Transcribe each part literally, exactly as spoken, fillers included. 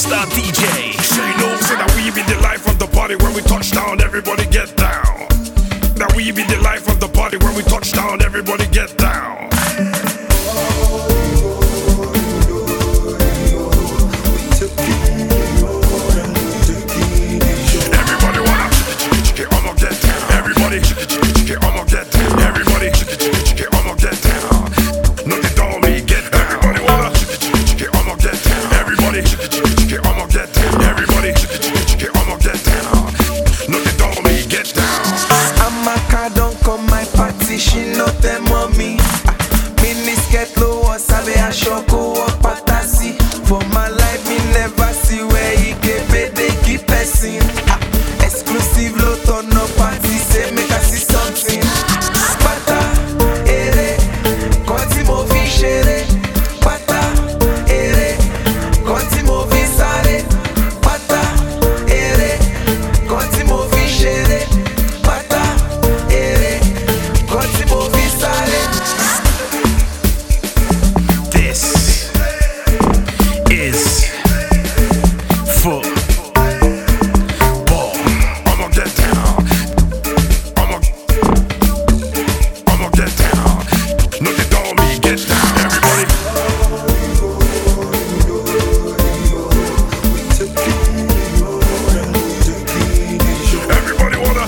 superstar D J. Say no, say that we be the life of the party. When we touch down, everybody get down. That we be the life of the party. When we touch down, everybody get down. Everybody wanna I'ma get down. Everybody I'ma get down. Everybody I'ma get down. No, they don't me get down. Everybody wanna I'ma get down. Everybody I'ma get down. Everybody I'ma get down. No, they don't me get down. Amaka don't come my party, she know them mommy. Miniskirt low or sabe a shoko or patasi. For my life, me never see where he get paid, they keep passing. Exclusive low turn up party, say make I see something. Pata, ere, konti mo vi shere. Pata, ere, konti mo vi sare. Pata, ere, konti mo vi shere. Pata, ere, konti mo vi sare. This is football. I'ma get down. I'ma I'ma get down. No, they don't me get down. Everybody. Everybody wanna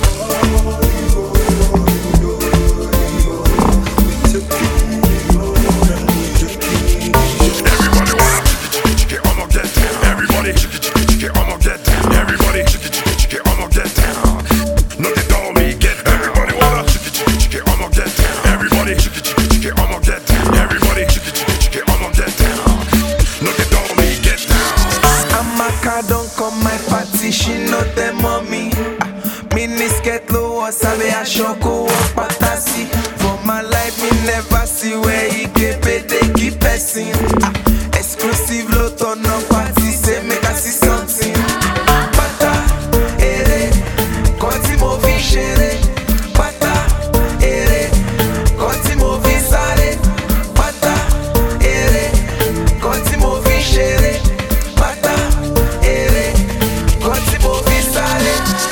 Everybody wanna I'ma get down. Everybody I'ma get down. Everybody I'ma get down. No, they don't me get down. Everybody wanna I'ma get down. Everybody I'ma get down. Everybody I'ma get down. No, they don't me get down. Amaka don't come my party, she know them mommy. Miniskirt low or sabe a shoko or patasi. For my life, me never see where he get paid, they keep passing. Exclusive low turn up party, say make I see something. Pata, ere, konti mo vi shere. Pata, ere, konti mo vi sare. Pata, ere, konti mo vi shere. Pata, ere, konti mo vi sare.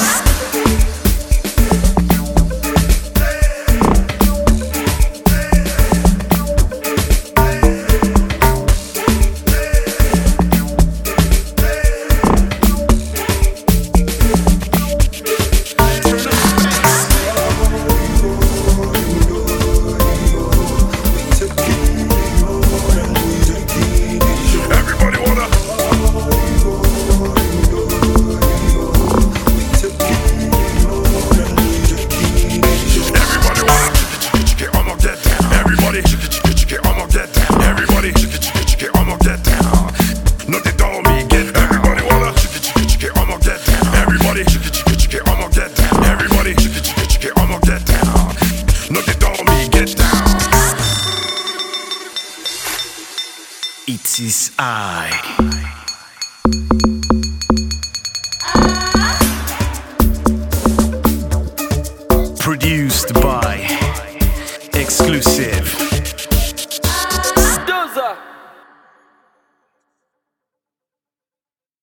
Everybody wanna Everybody wanna I'ma get down. Everybody I'ma get down. Everybody I'ma get down. No, they don't me get down. Everybody wanna I'ma get down. Everybody I'ma get down. Everybody I'ma get down. No, they don't me get down. It is I.